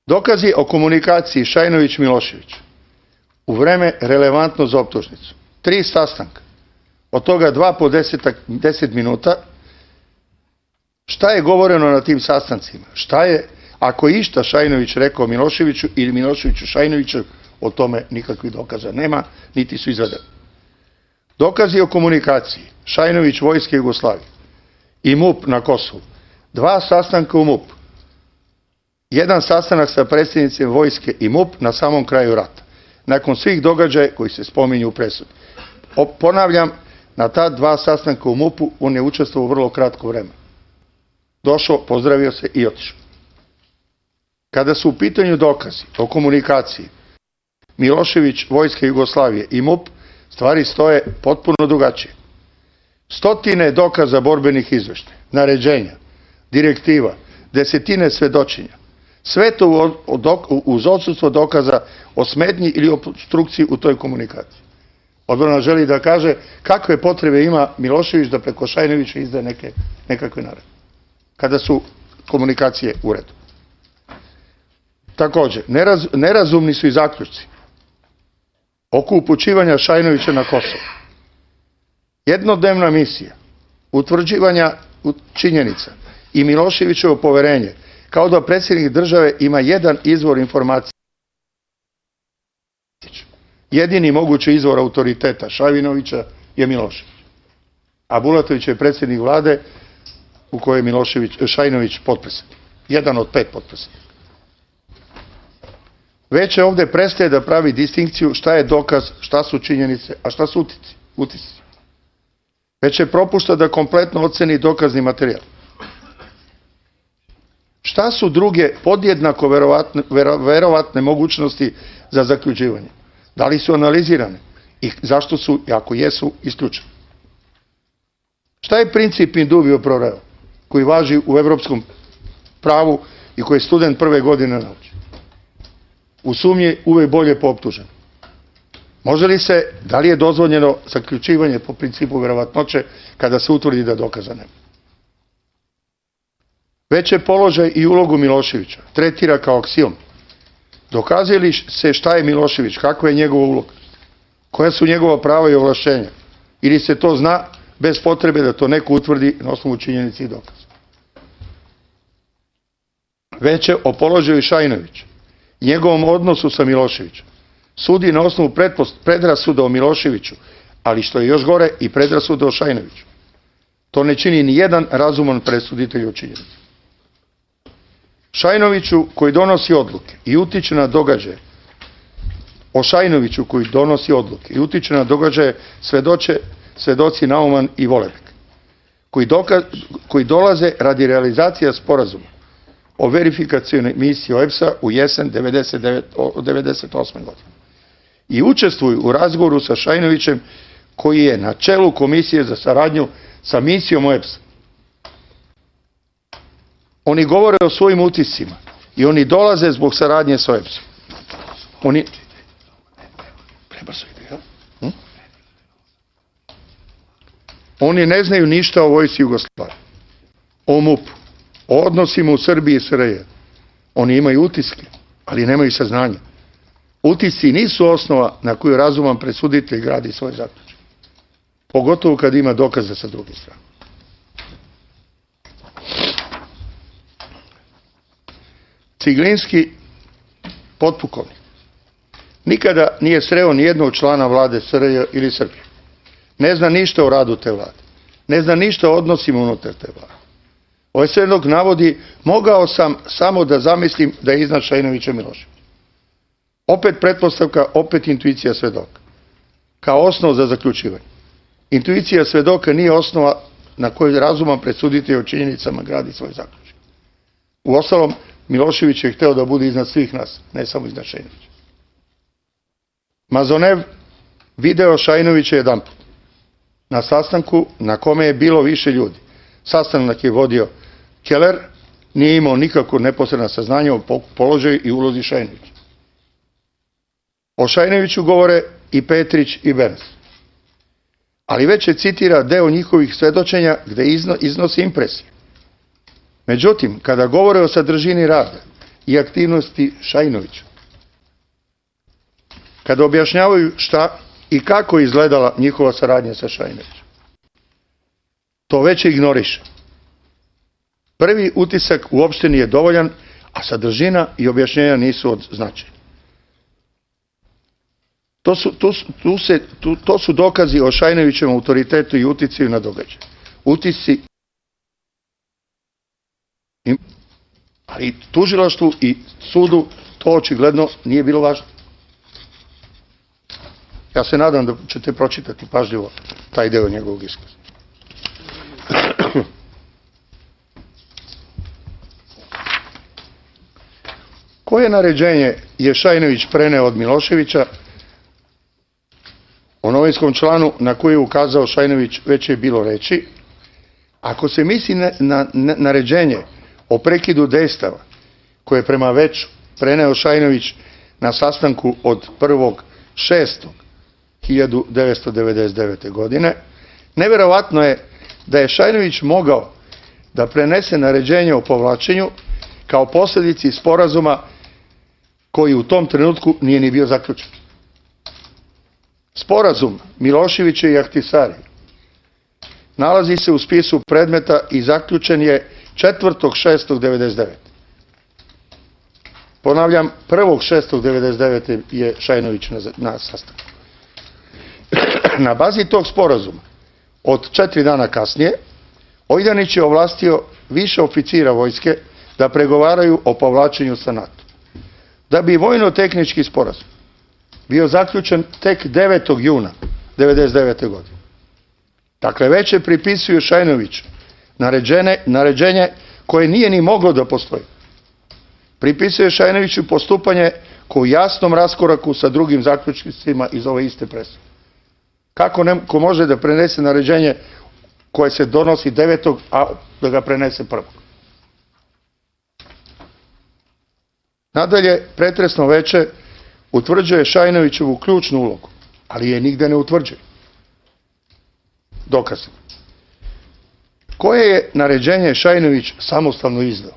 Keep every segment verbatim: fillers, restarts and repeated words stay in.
Dokazi o komunikaciji Šajnović-Milošević u vreme relevantno za optužnicu. Tri sastanka, od toga dva po deset minuta. Šta je govoreno na tim sastancima? Šta je, ako je išta Šajnović rekao Miloševiću ili Miloševiću Šajnoviću, o tome nikakvih dokaza nema, niti su izvedeni. Dokazi o komunikaciji Šajnović Vojske Jugoslavije i MUP na Kosovu. Dva sastanka u MUP. Jedan sastanak sa predsjednicima Vojske i MUP na samom kraju rata. Nakon svih događaja koji se spominju u presudi. Ponavljam, na ta dva sastanka u MUP-u on je učestvovao u vrlo kratko vreme. Došao, pozdravio se i otišao. Kada su u pitanju dokazi o komunikaciji Milošević, Vojske Jugoslavije i MUP, stvari stoje potpuno drugačije. Stotine dokaza borbenih izveštaja, naređenja, direktiva, desetine svedočenja. Sve to uz odsustvo dokaza o smetnji ili opstrukciji u toj komunikaciji. Odbrana želi da kaže kakve potrebe ima Milošević da preko Šajnovića izdaje neke, nekakve naredbe, kada su komunikacije u redu. Također, neraz, nerazumni su i zaključci oko upućivanja Šajnovića na Kosovo. Jednodnevna misija utvrđivanja činjenica i Miloševićevo poverenje, kao da predsjednik države ima jedan izvor informacije. Jedini mogući izvor autoriteta Šajnovića je Milošević. A Bulatović je predsjednik vlade u kojoj je Milošević, Šajnović potpredsjednik. Jedan od pet potpredsjednika. Već je ovdje prestaje da pravi distinkciju šta je dokaz, šta su činjenice, a šta su utisci. Već je propušta da kompletno oceni dokazni materijal. Šta su druge podjednako verovatne, verovatne mogućnosti za zaključivanje? Da li su analizirane? I zašto su, ako jesu, isključene? Šta je princip in dubio pro reo, koji važi u evropskom pravu i koji student prve godine nauči? U sumnji uvek bolje po optuženom. Može li se, da li je dozvoljeno zaključivanje po principu verovatnoće kada se utvrdi da dokaza nema? Već je položaj i ulogu Miloševića tretira kao aksiom. Dokazuje li se šta je Milošević, kakva je njegova uloga, koja su njegova prava i ovlašćenja, ili se to zna bez potrebe da to neko utvrdi na osnovu činjenici i dokaza. Već je o položaju Šajnovića, njegovom odnosu sa Miloševićem, sudi na osnovu predrasuda o Miloševiću, ali što je još gore i predrasuda o Šajnoviću. To ne čini ni jedan razuman presuditelj o činjenici. Šajnoviću koji donosi odluke i utiče na događaje, o Šajnoviću koji donosi odluke i utiče na događaje svedoče svedoci Nauman i Volebek, koji, dokaz, koji dolaze radi realizacija sporazuma o verifikacijnoj misiji O E B S-a u jesen devedeset osme godine. I učestvuju u razgovoru sa Šajnovićem koji je na čelu komisije za saradnju sa misijom O E B S-a. Oni govore o svojim utiscima i oni dolaze zbog saradnje sa O E B S-om. Oni... Prebrzo ide, ja? Hm? Oni ne znaju ništa o Vojsci Jugoslavije, o MUP-u, o odnosima u Srbiji i S R J. Oni imaju utiske, ali nemaju saznanja. Utisci nisu osnova na koju razuman presuditelj gradi svoj zaključak. Pogotovo kad ima dokaze sa druge strane. Ciglinski potpukovnik nikada nije sreo ni jednog člana vlade S R J ili Srbije. Ne zna ništa o radu te vlade. Ne zna ništa o odnosima unutar te vlade. Ovaj svedok navodi, mogao sam samo da zamislim da je iznad Šajnovića Miloševića. Opet pretpostavka, opet intuicija svedoka. Kao osnov za zaključivanje. Intuicija svedoka nije osnova na kojoj razuman presuditelj o činjenicama gradi svoj zaključak. Uostalom, Milošević je hteo da bude iznad svih nas, ne samo iznad Šajnovića. Mazonev video Šajnovića jedan put. Na sastanku na kome je bilo više ljudi. Sastanak je vodio Keller, nije imao nikako neposredna saznanja o položaju i ulozi Šajnovića. O Šajnoviću govore i Petrić i Berns. Ali već je citira deo njihovih svedočenja gde iznosi impresije. Međutim, kada govore o sadržini rada i aktivnosti Šajinovića. Kada objašnjavaju šta i kako je izgledala njihova saradnja sa Šajinovićem, to već ignoriše. Prvi utisak uopšte nije dovoljan, a sadržina i objašnjenja nisu od značaja. To su, tu, tu se, tu, to su dokazi o Šajinovićevom autoritetu i uticaju na događaj. Utisci, ali tužilaštvu i sudu to očigledno nije bilo važno. Ja se nadam da ćete pročitati pažljivo taj deo njegovog iskaza. Koje naređenje je Šajinović preneo od Miloševića? O novinskom članu na koji je ukazao Šajinović već je bilo reči. Ako se misli na, na, na naređenje o prekidu dejstava koje je prema već preneo Šajinović na sastanku od prvog šestog hiljadu devetsto devedeset devete. godine, neverovatno je da je Šajinović mogao da prenese naređenje o povlačenju kao posljedici sporazuma koji u tom trenutku nije ni bio zaključen. Sporazum Miloševića i Ahtisari nalazi se u spisu predmeta i zaključen je četvrtog šestog devedeset devete. Ponavljam, prvog šestog devedeset devete. je Šajinović na, na sastanku. Na bazi tog sporazuma, od četiri dana kasnije, Ojdanić je ovlastio više oficira vojske da pregovaraju o povlačenju sa NATO. Da bi vojno-tehnički sporazum bio zaključen tek devetog juna devedeset devete. godine. Dakle, već je pripisuju Šajinoviću naređenje koje nije ni moglo da postoji. Pripisuje Šajinoviću postupanje ko u jasnom raskoraku sa drugim zaključcima iz ove iste presude. Kako neko može da prenese naređenje koje se donosi devetog. a da ga prenese prvog? Nadalje, pretresno veće utvrđuje Šajinovićevu ključnu ulogu, ali je nigde ne utvrđuje. Dokaz. Koje je naređenje Šajinović samostalno izdao?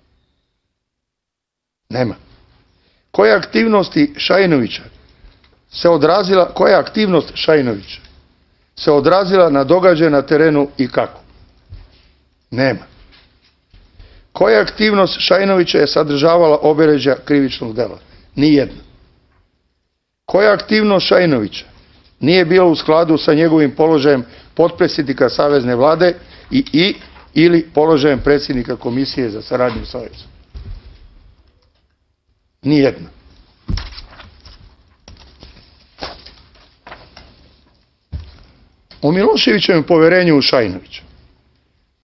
Nema. Koja aktivnosti Šajinovića se odrazila, koja aktivnost Šajinovića se odrazila na događaje na terenu i kako? Nema. Koja aktivnost Šajinovića je sadržavala obeležja krivičnog dela? Nijedna. Koja aktivnost Šajinovića nije bila u skladu sa njegovim položajem potpredsjednika Savezne vlade i, i ili položajem predsjednika Komisije za saradnju sa Savezom? Nijedna. O Miloševićevom poverenju u Šajinovića.